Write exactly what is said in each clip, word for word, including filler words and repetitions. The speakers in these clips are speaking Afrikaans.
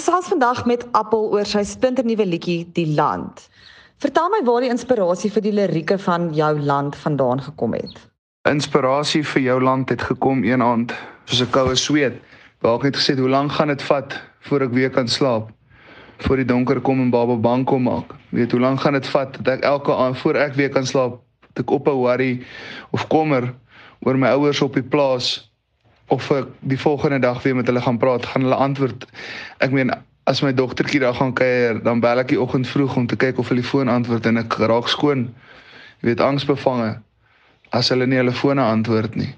gesels vandag met Appel oor sy splinternuwe liedjie Die Land. Vertel my waar die inspirasie vir die lirieke van Jou Land vandaan gekom het. Inspirasie vir Jou Land het gekom een aand, soos 'n koue sweet. Waar ek net gesê, hoe lank gaan dit vat voor ek weer kan slaap? Voor die donker kom en Baba bang kom maak. Weet, hoe lank gaan dit vat dat ek elke aand voor ek weer kan slaap, dat ek ophou worry of kommer oor my ouers op die plaas, of ek die volgende dag weer met hulle gaan praat, gaan hulle antwoord. Ek meen, as my dogtertjie daar gaan kuier, dan bel ek die oggend vroeg om te kyk of hulle die foon antwoord en ek raak skoon, jy weet, angsbevange, as hulle nie hulle fone antwoord nie.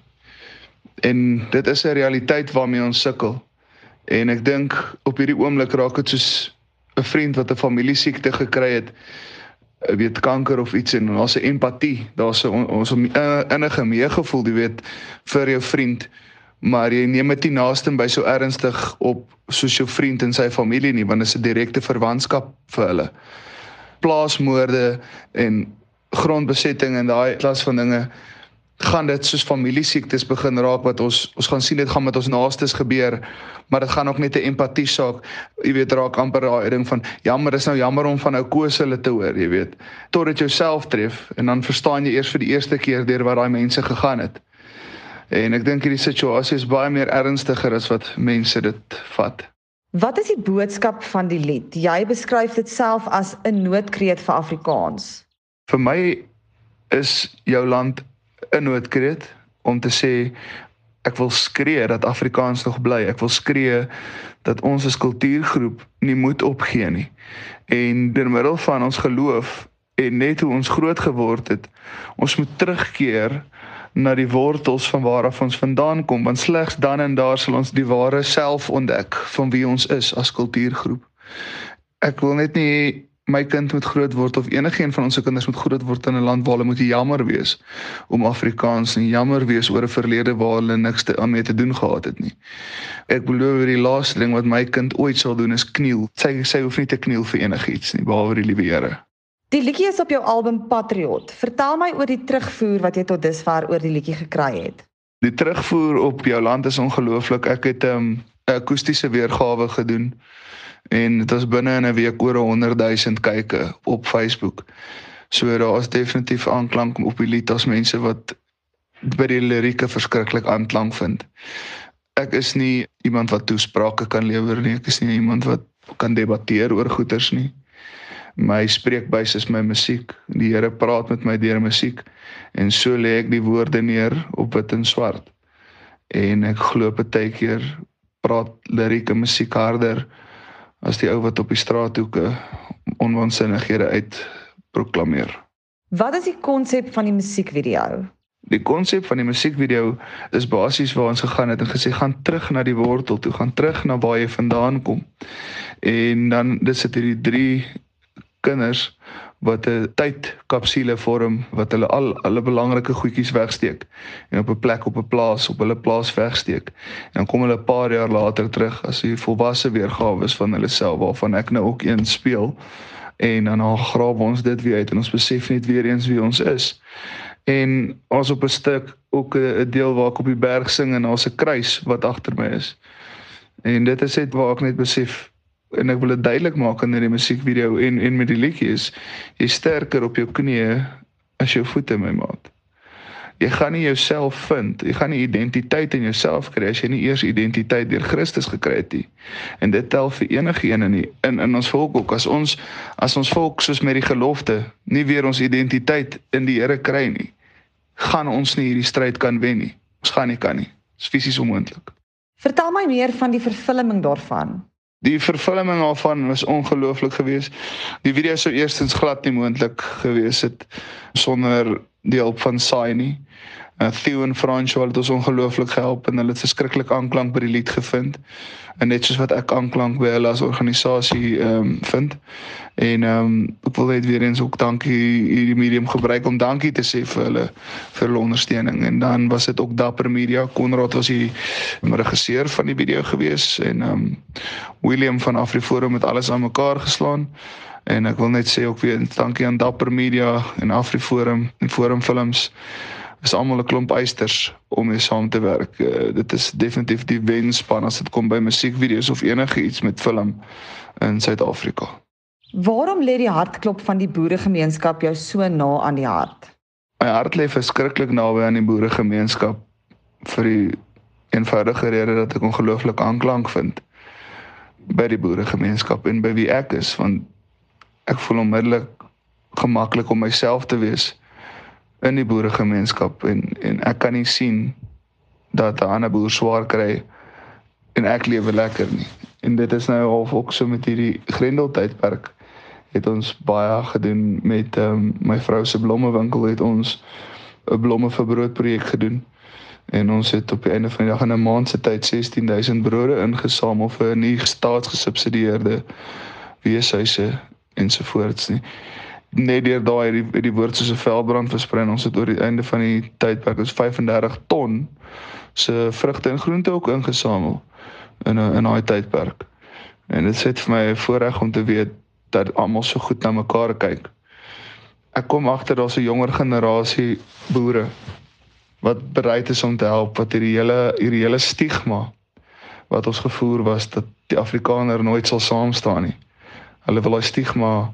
En dit is 'n realiteit waarmee ons sukkel. En ek dink op hierdie oomblik raak dit soos 'n vriend wat 'n familiesiekte gekry het, weet, kanker of iets, en daar's 'n empatie, daar's 'n ons 'n innige meegevoel, jy weet, vir jou vriend, maar jy neem dit nie naaste by so ernstig op soos jou vriend en sy familie nie, want dit is 'n direkte verwantskap vir hulle. Plaasmoorde en grondbesetting en daai klas van dinge, gaan dit soos familiesiektes begin raak, wat ons, ons gaan sien, dit gaan met ons naastes gebeur, maar dit gaan ook net 'n empatie saak, jy weet, raak amper daai ding van, jammer, dis nou jammer om van ou Koos hulle te hoor, jy weet, tot dit jouself tref, en dan verstaan jy eers vir die eerste keer deur wat daai mense gegaan het. En ek dink hierdie situasie is baie meer ernstiger as wat mense dit vat. Wat is die boodskap van die lied? Jy beskryf dit self as 'n noodkreet vir Afrikaans. Vir my is Jou Land 'n noodkreet om te sê, ek wil skree dat Afrikaans nog bly. Ek wil skree dat ons as kultuurgroep nie moet opgee nie. En deur middel van ons geloof en net hoe ons groot geword het, ons moet terugkeer na die wortels van waaraf ons vandaan kom, want slegs dan en daar sal ons die ware self ontdek van wie ons is as kultuurgroep. Ek wil net nie my kind moet groot word, of enigeen van ons kinders moet groot word in 'n land waar hulle moet jammer wees om Afrikaans, en jammer wees oor 'n verlede waar hulle niks te, aan mee te doen gehad het nie. Ek belowe, die laaste ding wat my kind ooit sal doen is kniel. Sy, sy hoef nie te kniel vir enigiets nie, behalwe die liewe Here. Die liedjie is op jou album Patriot. Vertel my oor die terugvoer wat jy tot dusver oor die liedjie gekry het. Die terugvoer op Jou Land is ongelooflik. Ek het 'n um, akoestiese weergawe gedoen, en dit was binne in 'n week oor honderd duisend kyke op Facebook. So daar is definitief aanklank op die lied, as mense wat by die lirieke verskriklik aanklank vind. Ek is nie iemand wat toesprake kan lewer nie, ek is nie iemand wat kan debatteer oor goeters nie. My spreekbuis is my musiek, die Here praat met my deur musiek, en so lê ek die woorde neer op wit en swart. En ek glo partykeer praat lirieke musiek harder as die ou wat op die straathoeke onwaansinnighede uit proklameer. Wat is die konsep van die musiekvideo? Die konsep van die musiekvideo is basies waar ons gegaan het en gesê, gaan terug na die wortel toe, gaan terug na waar jy vandaan kom. En dan, dit sit hierdie drie kinders wat 'n tydkapsule vorm, wat hulle al hulle belangrike goedjies wegsteek en op 'n plek op 'n plaas, op hulle plaas wegsteek. En dan kom hulle 'n paar jaar later terug as die volwasse weergawe van hulle self, waarvan ek nou ook een speel. En dan grawe ons dit weer uit en ons besef net weer eens wie ons is. En ons op 'n stuk ook 'n deel waar ek op die berg sing en daar's 'n kruis wat agter my is. En dit is net waar ek net besef, en ek wil dit duidelik maak in die musiekvideo en, en met die liedjie is, jy sterker op jou knieë as jou voete, my maat. Jy gaan nie jouself vind, jy gaan nie identiteit in jouself kry as jy nie eers identiteit deur Christus gekry het nie. En dit tel vir enige een in, die, in, in ons volk ook. As ons, as ons volk soos met die gelofte nie weer ons identiteit in die Here kry nie, gaan ons nie hierdie stryd kan wen nie. Ons gaan nie kan nie. Dit is fisies onmoontlik. Vertel my meer van die vervulling daarvan. Die vervulling daarvan was ongelooflik geweest. Die video sou eerstens glad nie moontlik geweest het sonder die hulp van Saai nie. Uh, Theo en François het ons ongelooflik gehelp en hulle het verskriklik aanklank by die lied gevind. En net soos wat ek aanklank by hulle as organisasie um, vind. En um, ek wil net weer eens ook dankie hierdie medium gebruik om dankie te sê vir hulle vir hulle ondersteuning. En dan was dit ook Dapper Media. Konrad was die regisseur van die video gewees en um, William van AfriForum het alles aan mekaar geslaan. En ek wil net sê ook weer dankie aan Dapper Media en AfriForum en Forum Films is almal 'n klomp eisters om mee saam te werk. Uh, dit is definitief die wenspan as dit kom by musiekvideo's of enige iets met film in Suid-Afrika. Waarom lê die hartklop van die boeregemeenskap jou so na aan die hart? My hart lê verskriklik naby aan die boeregemeenskap vir die eenvoudige rede dat ek ongelooflik aanklank vind by die boeregemeenskap en by wie ek is, want ek voel onmiddellik gemaklik om myself te wees in die boeregemeenskap en, en ek kan nie sien dat 'n ander boer swaar kry en ek lewe lekker nie. En dit is nou half ook so met hierdie Grendeltydperk het ons baie gedoen met um, my vrou se blommewinkel het ons 'n blomme vir brood projek gedoen. En ons het op die einde van die dag in 'n maand se tyd sestien duisend brode ingesamel vir nie staatsgesubsidieerde weeshuise ensovoorts nie. Net deur daai die, die woord soos 'n veldbrand versprei en ons het oor die einde van die tydperk ons vyfendertig ton se vrugte en groente ook ingesamel in 'n in daai tydperk. En dit sê vir my 'n voorreg om te weet dat almal so goed na mekaar kyk. Ek kom agter daar's 'n jonger generasie boere wat bereid is om te help, wat hierdie hele hierdie hele stigma wat ons gevoer was dat die Afrikaner nooit sal saam staan nie. Hulle wil daai stigma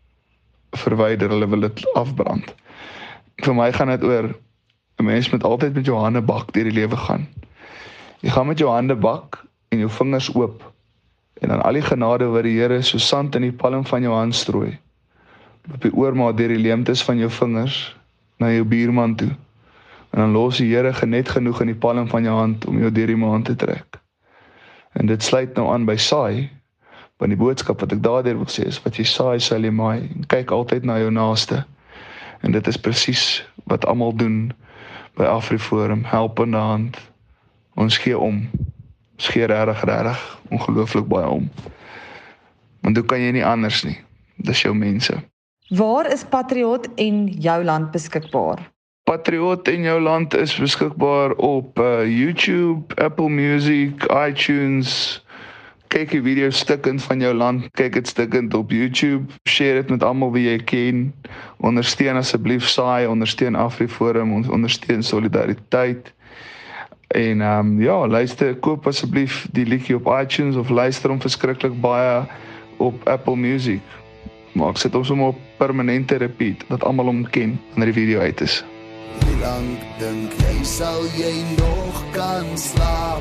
verwyder, hulle wil dit afbrand. Vir my gaan dit oor 'n mens moet altyd met jou hande bak deur die lewe gaan. Jy gaan met jou hande bak en jou vingers oop en dan al die genade wat die Here so sand in die palm van jou hand strooi. Op die oormaat deur die leemtes van jou vingers na jou buurman toe. En dan los die Here net genoeg in die palm van jou hand om jou deur die maand te trek. En dit sluit nou aan by saai, want die boodskap wat ek daardeur wil sê is, wat jy saai sal jy maai, en kyk altyd na jou naaste. En dit is presies wat almal doen by AfriForum, helpende hand. Ons gee om, ons gee regtig, regtig, ongelooflik baie om. Want hoe kan jy nie anders nie, dis jou mense. Waar is Patriot en Jou Land beskikbaar? Patriot en Jou Land is beskikbaar op uh, YouTube, Apple Music, iTunes. Kyk die video stukkend van Jou Land, kyk dit stukkend op YouTube, share dit met almal wie jy ken, ondersteun asseblief saai, ondersteun AfriForum, ons ondersteun solidariteit, en um, ja, luister, koop asseblief die liedjie op iTunes, of luister hom verskriklik baie op Apple Music, maar ek sit hom sommer op permanente repeat, dat almal hom ken, wanneer die video uit is. Hoe lang dink jy sal jy nog kan slaap?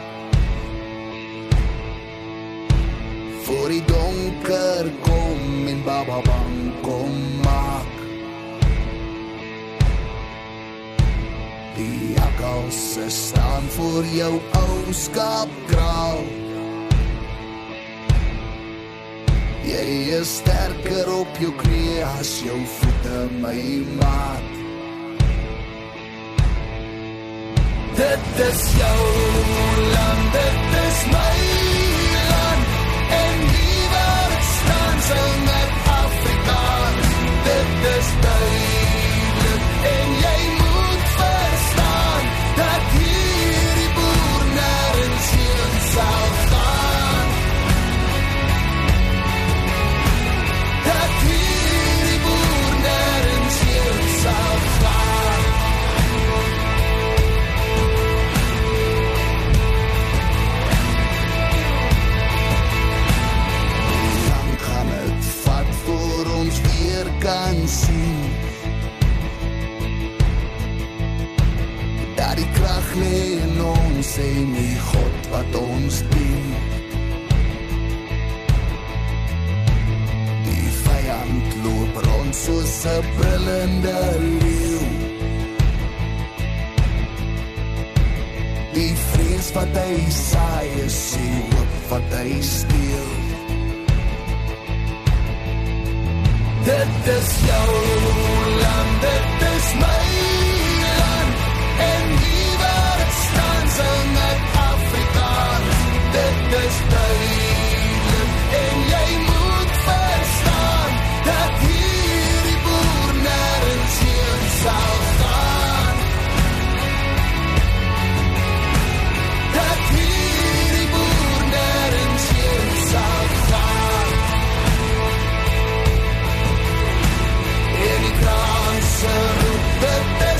Voor die donker kom en Baba Bang kom maak. Die jakkalse staan voor jou ou skaapkraal. Jy is sterker op jou knie as jou voete, my maat. Dit is jou land, dit is my land, en wie waar het staan sal met Afrikaans. Dit is duidelik en jy moet verstaan dat hierdie boer nergens heen sal gaan. Dat hierdie boer nergens heen sal gaan. Kan sien dat die krag lê in ons en die God wat ons dien. Die vyand loop rond soos 'n brullende leeu. Die vrees wat hy saai is die hoop wat hy steel. Dit is jou land, dit is my land, en wie waar het staan sal met Afrikaans. Dit is duidelik en jy moet verstaan dat hierdie boer nergens heen sal gaan. Dat hierdie boer nergens heen sal gaan. En die kranse roep dit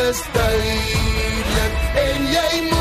is duidelik en jy moet